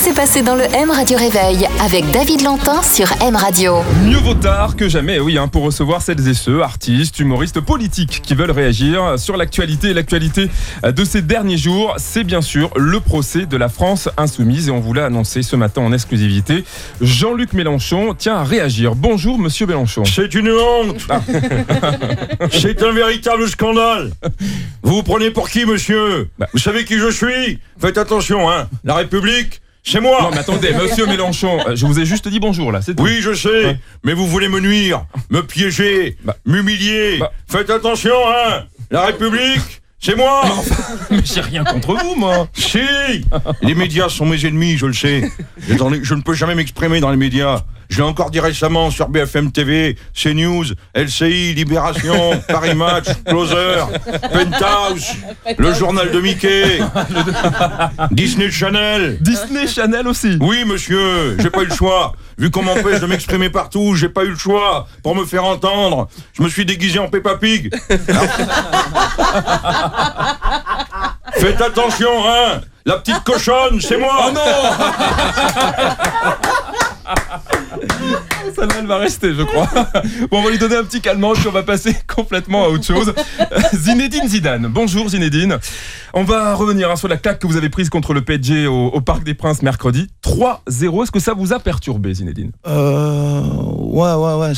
s'est passé dans le M Radio Réveil avec David Lantin sur M Radio. Mieux vaut tard que jamais, oui, pour recevoir celles et ceux, artistes, humoristes, politiques qui veulent réagir sur l'actualité. Et l'actualité de ces derniers jours, c'est bien sûr le procès de la France insoumise. Et on vous l'a annoncé ce matin en exclusivité. Jean-Luc Mélenchon tient à réagir. Bonjour, monsieur Mélenchon. C'est une honte. C'est un véritable scandale. Vous vous prenez pour qui, monsieur? Vous savez qui je suis? Faites attention, La République, c'est moi. Non, mais attendez, monsieur Mélenchon, je vous ai juste dit bonjour, là, c'est tout. Oui, je sais, mais vous voulez me nuire, me piéger, m'humilier. Faites attention, La République, c'est moi. Mais j'ai rien contre vous, moi. Si. Les médias sont mes ennemis, je le sais. Je ne peux jamais m'exprimer dans les médias. Je l'ai encore dit récemment sur BFM TV, CNews, LCI, Libération, Paris Match, Closer, Penthouse, le journal de Mickey, Disney Channel. Disney Channel aussi. Oui, monsieur, j'ai pas eu le choix. Vu qu'on m'empêche de m'exprimer partout, j'ai pas eu le choix. Pour me faire entendre, je me suis déguisé en Peppa Pig. Faites attention, La petite cochonne, c'est moi. Oh non. Celle-là, elle va rester, je crois. Bon, on va lui donner un petit calmant, puis on va passer complètement à autre chose. Zinedine Zidane. Bonjour, Zinedine. On va revenir sur la claque que vous avez prise contre le PSG au Parc des Princes mercredi. 3-0. Est-ce que ça vous a perturbé, Zinedine? Ouais,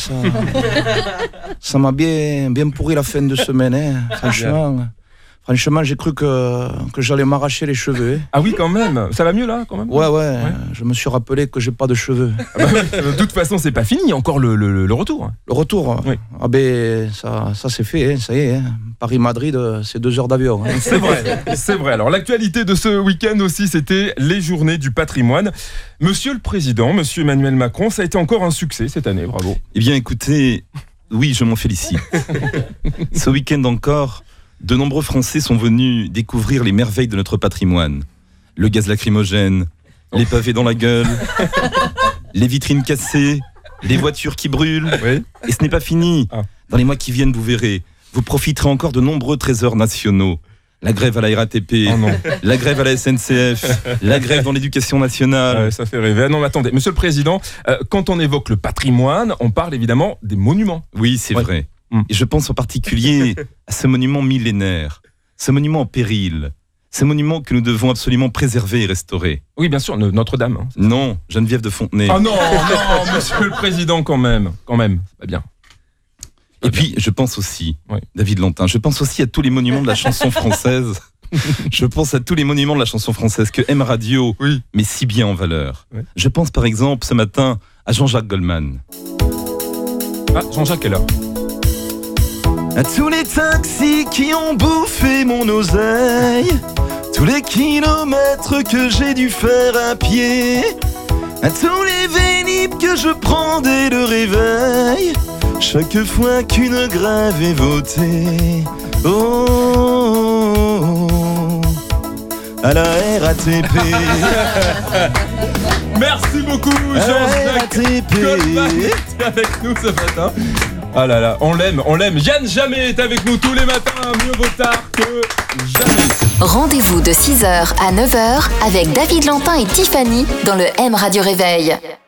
ça m'a bien pourri la fin de semaine, Franchement, j'ai cru que j'allais m'arracher les cheveux. Ah oui, quand même. Ça va mieux là, quand même? Ouais. Je me suis rappelé que j'ai pas de cheveux. De toute façon, c'est pas fini. Il y a encore le retour. Le retour? Oui. Ah ben, ça c'est fait, ça y est. Paris-Madrid, c'est 2 heures d'avion. C'est vrai. Alors, l'actualité de ce week-end aussi, c'était les journées du patrimoine. Monsieur le Président, monsieur Emmanuel Macron, ça a été encore un succès cette année. Bravo. Eh bien, écoutez, oui, je m'en félicite. Ce week-end encore, de nombreux Français sont venus découvrir les merveilles de notre patrimoine. Le gaz lacrymogène, les pavés dans la gueule, les vitrines cassées, les voitures qui brûlent. Oui. Et ce n'est pas fini. Dans les mois qui viennent, vous verrez, vous profiterez encore de nombreux trésors nationaux. La grève à la RATP, la grève à la SNCF, la grève dans l'éducation nationale. Ça fait rêver. Non, mais attendez, monsieur le Président, quand on évoque le patrimoine, on parle évidemment des monuments. Oui, c'est vrai. Et je pense en particulier à ce monument millénaire, ce monument en péril, ce monument que nous devons absolument préserver et restaurer. Oui, bien sûr, Notre-Dame. Non, Geneviève de Fontenay. Ah non, monsieur le Président, quand même, c'est pas bien. Et puis, je pense aussi, David Lantin, je pense aussi à tous les monuments de la chanson française. Je pense à tous les monuments de la chanson française que M Radio met si bien en valeur. Je pense par exemple ce matin à Jean-Jacques Goldman. Ah, Jean-Jacques est là. À tous les taxis qui ont bouffé mon oseille, tous les kilomètres que j'ai dû faire à pied, à tous les vélib que je prends dès le réveil, chaque fois qu'une grève est votée. Oh, à la RATP. Merci beaucoup, Jean-Jacques Goldman était avec nous ce matin. Ah là là, on l'aime. Yann Jamais est avec nous tous les matins, mieux vaut tard que jamais. Rendez-vous de 6h à 9h avec David Lantin et Tiffany dans le M Radio Réveil.